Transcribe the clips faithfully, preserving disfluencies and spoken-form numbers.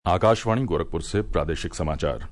आकाशवाणी गोरखपुर से प्रादेशिक समाचार।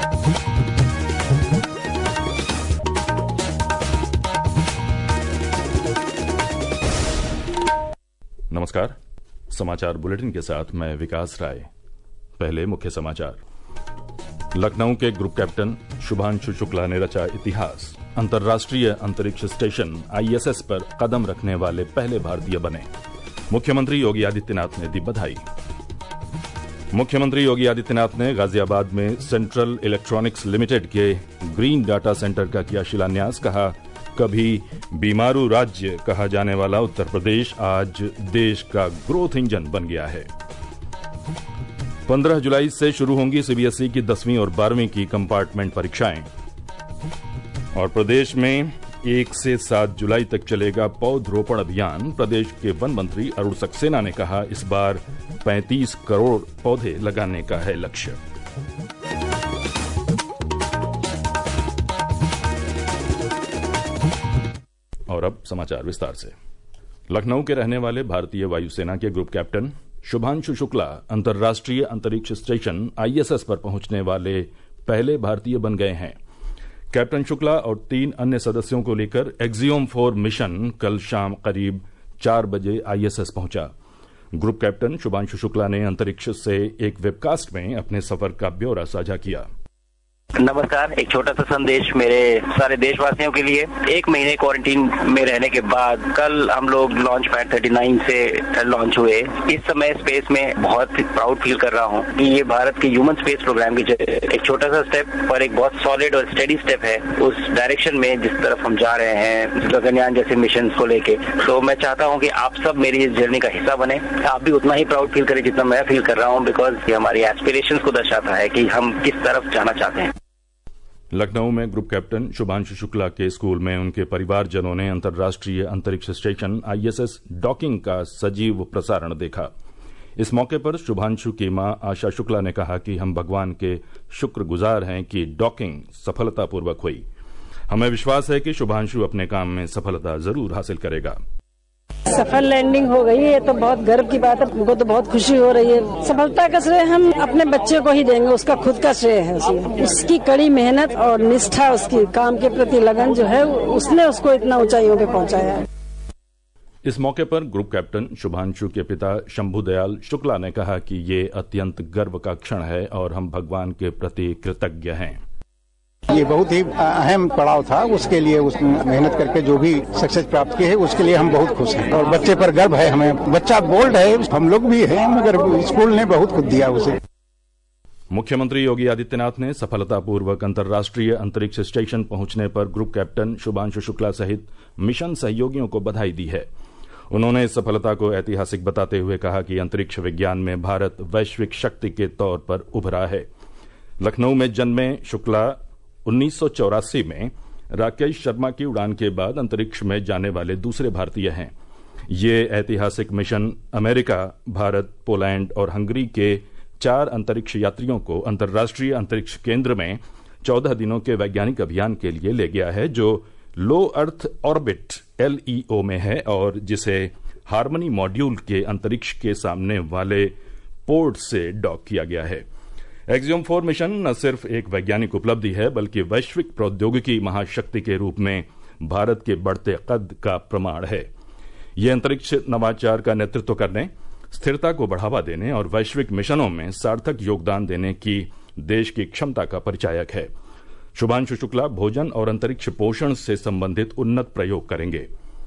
नमस्कार। समाचार बुलेटिन के साथ मैं विकास राय। पहले मुख्य समाचार। लखनऊ के ग्रुप कैप्टन शुभांशु शुक्ला ने रचा इतिहास। अंतर्राष्ट्रीय अंतरिक्ष स्टेशन आई एस एस पर कदम रखने वाले पहले भारतीय बने। मुख्यमंत्री योगी आदित्यनाथ ने दी बधाई। मुख्यमंत्री योगी आदित्यनाथ ने गाजियाबाद में सेंट्रल इलेक्ट्रॉनिक्स लिमिटेड के ग्रीन डाटा सेंटर का किया शिलान्यास। कहा, कभी बीमारू राज्य कहा जाने वाला उत्तर प्रदेश आज देश का ग्रोथ इंजन बन गया है। पंद्रह जुलाई से शुरू होंगी सी बी एस ई की दसवीं और बारहवीं की कंपार्टमेंट परीक्षाएं। और प्रदेश में एक से सात जुलाई तक चलेगा पौधरोपण अभियान। प्रदेश के वन मंत्री अरुण सक्सेना ने कहा, इस बार पैंतीस करोड़ पौधे लगाने का है लक्ष्य। और अब समाचार विस्तार से। लखनऊ के रहने वाले भारतीय वायुसेना के ग्रुप कैप्टन शुभांशु शुक्ला अंतर्राष्ट्रीय अंतरिक्ष स्टेशन आई एस एस पर पहुंचने वाले पहले भारतीय बन गए हैं। कैप्टन शुक्ला और तीन अन्य सदस्यों को लेकर एक्सियोम फोर मिशन कल शाम करीब चार बजे आई एस एस पहुंचा। ग्रुप कैप्टन शुभांशु शुक्ला ने अंतरिक्ष से एक वेबकास्ट में अपने सफर का ब्यौरा साझा किया। नमस्कार। एक छोटा सा संदेश मेरे सारे देशवासियों के लिए। एक महीने क्वारंटीन में रहने के बाद कल हम लोग लॉन्च पैड थर्टी नाइन से लॉन्च हुए। इस समय स्पेस में बहुत प्राउड फील कर रहा हूँ कि ये भारत के ह्यूमन स्पेस प्रोग्राम की एक छोटा सा स्टेप पर एक बहुत सॉलिड और स्टेडी स्टेप है उस डायरेक्शन में जिस तरफ हम जा रहे हैं गगनयान जैसे मिशन को लेके। तो मैं चाहता हूँ कि आप सब मेरी इस जर्नी का हिस्सा बने। आप भी उतना ही प्राउड फील करें जितना मैं फील कर रहा हूँ, बिकॉज ये हमारी एस्पिरेशंस को दर्शाता है कि हम किस तरफ जाना चाहते हैं। लखनऊ में ग्रुप कैप्टन शुभांशु शुक्ला के स्कूल में उनके परिवारजनों ने अंतर्राष्ट्रीय अंतरिक्ष station I S S docking का सजीव प्रसारण देखा। इस मौके पर शुभांशु की मां आशा शुक्ला ने कहा कि हम भगवान के शुक्रगुजार हैं कि डॉकिंग सफलतापूर्वक हुई। हमें विश्वास है कि शुभांशु अपने काम में सफलता जरूर हासिल करेगा। सफल लैंडिंग हो गई है तो बहुत गर्व की बात है। हमको तो बहुत खुशी हो रही है। सफलता का श्रेय हम अपने बच्चे को ही देंगे, उसका खुद का श्रेय है उसी। उसकी कड़ी मेहनत और निष्ठा, उसकी काम के प्रति लगन जो है, उसने उसको इतना ऊंचाइयों पे पहुंचाया है। इस मौके पर ग्रुप कैप्टन शुभांशु के पिता शंभू दयाल शुक्ला ने कहा कि ये अत्यंत गर्व का क्षण है और हम भगवान के प्रति कृतज्ञ हैं। ये बहुत ही अहम पड़ाव था, उसके लिए उसने मेहनत करके जो भी सक्सेस प्राप्त की है उसके लिए हम बहुत खुश हैं और बच्चे पर गर्व है हमें। बच्चा बोल्ड है, हम लोग भी हैं, मगर स्कूल ने बहुत कुछ दिया उसे। मुख्यमंत्री योगी आदित्यनाथ ने सफलतापूर्वक अंतर्राष्ट्रीय अंतरिक्ष स्टेशन पहुंचने पर ग्रुप कैप्टन शुभांशु शुक्ला सहित मिशन सहयोगियों को बधाई दी है। उन्होंने इस सफलता को ऐतिहासिक बताते हुए कहा कि अंतरिक्ष विज्ञान में भारत वैश्विक शक्ति के तौर पर उभरा है। लखनऊ में जन्मे शुक्ला उन्नीस सौ चौरासी में राकेश शर्मा की उड़ान के बाद अंतरिक्ष में जाने वाले दूसरे भारतीय हैं। ये ऐतिहासिक मिशन अमेरिका, भारत, पोलैंड और हंगरी के चार अंतरिक्ष यात्रियों को अंतर्राष्ट्रीय अंतरिक्ष केंद्र में चौदह दिनों के वैज्ञानिक अभियान के लिए ले गया है, जो लो अर्थ ऑर्बिट एल ई ओ में है और जिसे हार्मनी मॉड्यूल के अंतरिक्ष के सामने वाले पोर्ट से डॉक किया गया है। एक्सियोम फोर मिशन न सिर्फ एक वैज्ञानिक उपलब्धि है बल्कि वैश्विक प्रौद्योगिकी महाशक्ति के रूप में भारत के बढ़ते कद का प्रमाण है। ये अंतरिक्ष नवाचार का नेतृत्व करने, स्थिरता को बढ़ावा देने और वैश्विक मिशनों में सार्थक योगदान देने की देश की क्षमता का परिचायक है। शुभांशु शुक्ला भोजन और अंतरिक्ष पोषण से संबंधित उन्नत प्रयोग करेंगे।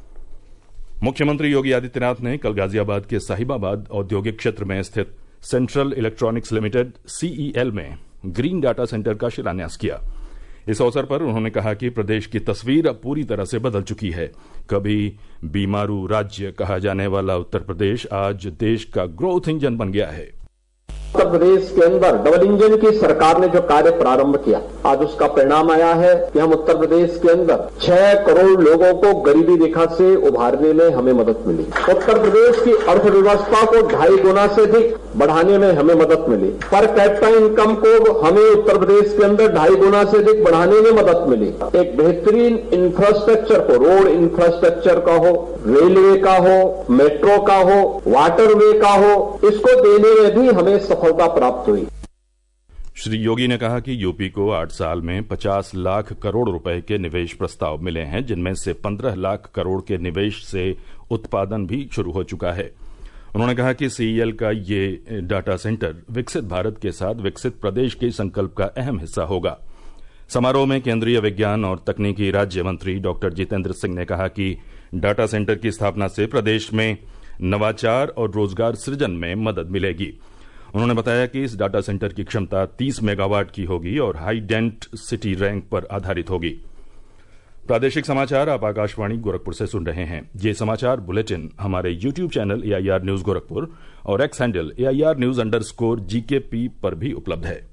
मुख्यमंत्री योगी आदित्यनाथ ने कल गाजियाबाद के साहिबाबाद औद्योगिक क्षेत्र में स्थित Central Electronics Limited C E L में ग्रीन डाटा सेंटर का शिलान्यास किया। इस अवसर पर उन्होंने कहा कि प्रदेश की तस्वीर अब पूरी तरह से बदल चुकी है। कभी बीमारू राज्य कहा जाने वाला उत्तर प्रदेश आज देश का ग्रोथ इंजन बन गया है। उत्तर प्रदेश के अंदर डबल इंजन की सरकार ने जो कार्य प्रारंभ किया, आज उसका परिणाम आया है कि हम उत्तर प्रदेश के अंदर छह करोड़ लोगों को गरीबी रेखा से उभारने में हमें मदद मिली। उत्तर प्रदेश की अर्थव्यवस्था को ढाई गुना से अधिक बढ़ाने में हमें मदद मिली। पर कैपिटा इनकम को हमें उत्तर प्रदेश के अंदर ढाई गुना से अधिक बढ़ाने में मदद मिली। एक बेहतरीन इंफ्रास्ट्रक्चर को, रोड इंफ्रास्ट्रक्चर का हो, रेलवे का हो, मेट्रो का हो, वाटरवे का हो, इसको देने में भी हमें सफलता प्राप्त हुई। श्री योगी ने कहा कि यूपी को आठ साल में पचास लाख करोड़ रुपए के निवेश प्रस्ताव मिले हैं, जिनमें से पंद्रह लाख करोड़ के निवेश से उत्पादन भी शुरू हो चुका है। उन्होंने कहा कि सीईएल का ये डाटा सेंटर विकसित भारत के साथ विकसित प्रदेश के संकल्प का अहम हिस्सा होगा। समारोह में केंद्रीय विज्ञान और तकनीकी राज्य मंत्री डॉक्टर जितेंद्र सिंह ने कहा कि डाटा सेंटर की स्थापना से प्रदेश में नवाचार और रोजगार सृजन में मदद मिलेगी। उन्होंने बताया कि इस डाटा सेंटर की क्षमता तीस मेगावाट की होगी और हाई डेंट सिटी रैंक पर आधारित होगी। प्रादेशिक समाचार आप आकाशवाणी गोरखपुर से सुन रहे हैं। ये समाचार बुलेटिन हमारे YouTube channel A I R news Gorakhpur और X handle A I R news underscore G K P पर भी उपलब्ध है।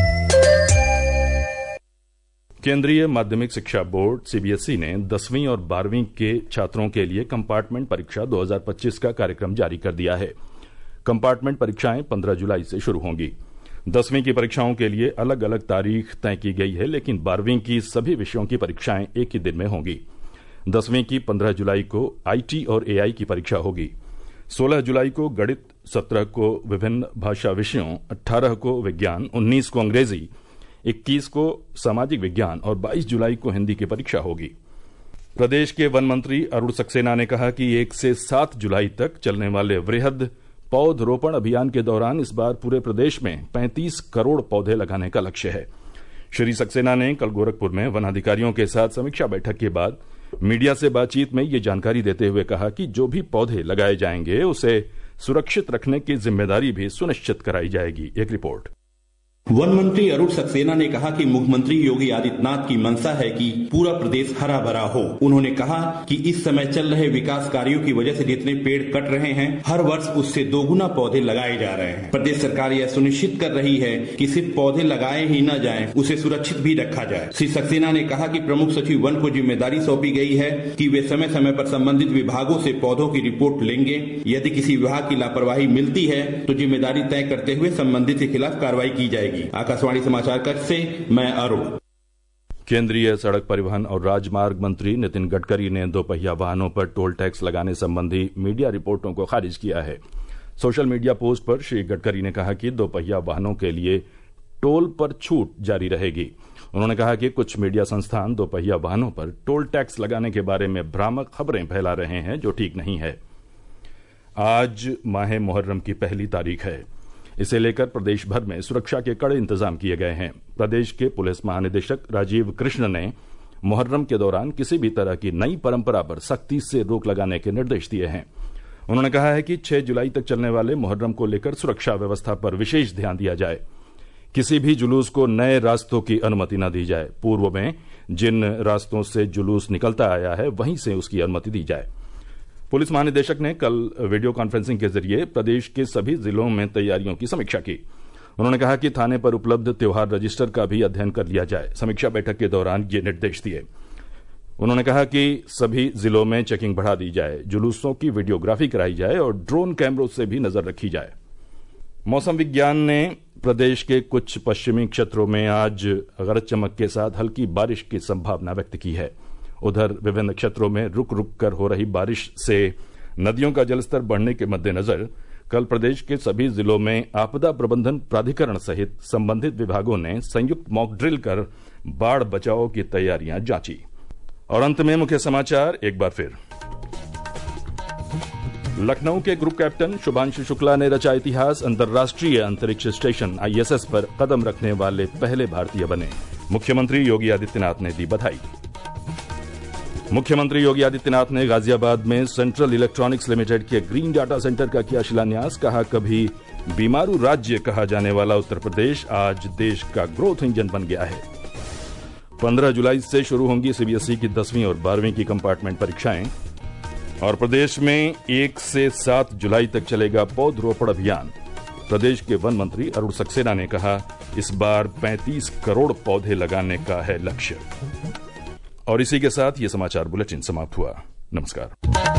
केंद्रीय माध्यमिक शिक्षा board C B S E ने दसवीं और बारहवीं के छात्रों के लिए कंपार्टमेंट परीक्षा दो हजार पच्चीस का कार्यक्रम जारी कर दिया है। कंपार्टमेंट परीक्षाएं पंद्रह जुलाई से शुरू होंगी। दसवीं की परीक्षाओं के लिए अलग अलग तारीख तय की गई है, लेकिन बारहवीं की सभी विषयों की परीक्षाएं एक ही दिन में होंगी। दसवीं की पंद्रह जुलाई को आईटी और एआई की परीक्षा होगी। सोलह जुलाई को गणित, सत्रह को विभिन्न भाषा विषयों, अट्ठारह को विज्ञान, उन्नीस को अंग्रेजी, इक्कीस को सामाजिक विज्ञान और बाईस जुलाई को हिंदी की परीक्षा होगी। प्रदेश के वन मंत्री अरुण सक्सेना ने कहा कि एक से सात जुलाई तक चलने वाले वृहद पौधरोपण अभियान के दौरान इस बार पूरे प्रदेश में पैंतीस करोड़ पौधे लगाने का लक्ष्य है। श्री सक्सेना ने कल गोरखपुर में वन अधिकारियों के साथ समीक्षा बैठक के बाद मीडिया से बातचीत में ये जानकारी देते हुए कहा कि जो भी पौधे लगाए जाएंगे उसे सुरक्षित रखने की जिम्मेदारी भी सुनिश्चित कराई जाएगी। एक रिपोर्ट। वन मंत्री अरुण सक्सेना ने कहा कि मुख्यमंत्री योगी आदित्यनाथ की मंशा है कि पूरा प्रदेश हरा भरा हो। उन्होंने कहा कि इस समय चल रहे विकास कार्यों की वजह से जितने पेड़ कट रहे हैं, हर वर्ष उससे दोगुना पौधे लगाए जा रहे हैं। प्रदेश सरकार यह सुनिश्चित कर रही है कि सिर्फ पौधे लगाए ही न जाएं, उसे सुरक्षित भी रखा जाए। श्री सक्सेना ने कहा कि प्रमुख सचिव वन को जिम्मेदारी सौंपी गई है कि वे समय समय पर संबंधित विभागों से पौधों की रिपोर्ट लेंगे। यदि किसी विभाग की लापरवाही मिलती है तो जिम्मेदारी तय करते हुए संबंधित के खिलाफ कार्रवाई की जाएगी। आकाशवाणी समाचार कक्ष से मैं अरुण। केंद्रीय सड़क परिवहन और राजमार्ग मंत्री नितिन गडकरी ने दोपहिया वाहनों पर टोल टैक्स लगाने संबंधी मीडिया रिपोर्टों को खारिज किया है। सोशल मीडिया पोस्ट पर श्री गडकरी ने कहा कि दोपहिया वाहनों के लिए टोल पर छूट जारी रहेगी। उन्होंने कहा कि कुछ मीडिया संस्थान दोपहिया वाहनों पर टोल टैक्स लगाने के बारे में भ्रामक खबरें फैला रहे हैं, जो ठीक नहीं है। आज माह मुहर्रम की पहली तारीख है। इसे लेकर प्रदेश भर में सुरक्षा के कड़े इंतजाम किए गए हैं। प्रदेश के पुलिस महानिदेशक राजीव कृष्ण ने मुहर्रम के दौरान किसी भी तरह की नई परंपरा पर सख्ती से रोक लगाने के निर्देश दिए हैं। उन्होंने कहा है कि छह जुलाई तक चलने वाले मुहर्रम को लेकर सुरक्षा व्यवस्था पर विशेष ध्यान दिया जाए। किसी भी जुलूस को नए रास्तों की अनुमति न दी जाए। पूर्व में जिन रास्तों से जुलूस निकलता आया है वहीं से उसकी अनुमति दी जाए। पुलिस महानिदेशक ने कल वीडियो कॉन्फ्रेंसिंग के जरिए प्रदेश के सभी जिलों में तैयारियों की समीक्षा की। उन्होंने कहा कि थाने पर उपलब्ध त्योहार रजिस्टर का भी अध्ययन कर लिया जाए। समीक्षा बैठक के दौरान ये निर्देश दिए। उन्होंने कहा कि सभी जिलों में चेकिंग बढ़ा दी जाए, जुलूसों की वीडियोग्राफी कराई जाए और ड्रोन कैमरों से भी नजर रखी जाए। मौसम विज्ञान ने प्रदेश के कुछ पश्चिमी क्षेत्रों में आज गरज चमक के साथ हल्की बारिश की संभावना व्यक्त की है। उधर विभिन्न क्षेत्रों में रुक रुक कर हो रही बारिश से नदियों का जलस्तर बढ़ने के मद्देनजर कल प्रदेश के सभी जिलों में आपदा प्रबंधन प्राधिकरण सहित संबंधित विभागों ने संयुक्त मॉक ड्रिल कर बाढ़ बचाव की तैयारियां जांची। और अंत में मुख्य समाचार एक बार फिर। लखनऊ के ग्रुप कैप्टन शुभांशु शुक्ला ने रचा इतिहास। अंतर्राष्ट्रीय अंतरिक्ष स्टेशन आई एस एस पर कदम रखने वाले पहले भारतीय बने। मुख्यमंत्री योगी आदित्यनाथ ने दी बधाई। मुख्यमंत्री योगी आदित्यनाथ ने गाजियाबाद में सेंट्रल इलेक्ट्रॉनिक्स लिमिटेड के ग्रीन डाटा सेंटर का किया शिलान्यास। कहा, कभी बीमारू राज्य कहा जाने वाला उत्तर प्रदेश आज देश का ग्रोथ इंजन बन गया है। पंद्रह जुलाई से शुरू होंगी सी बी एस ई की दसवीं और बारहवीं की कंपार्टमेंट परीक्षाएं। और प्रदेश में एक से सात जुलाई तक चलेगा पौधरोपण अभियान। प्रदेश के वन मंत्री अरुण सक्सेना ने कहा, इस बार पैंतीस करोड़ पौधे लगाने का है लक्ष्य। और इसी के साथ ये समाचार बुलेटिन समाप्त हुआ। नमस्कार।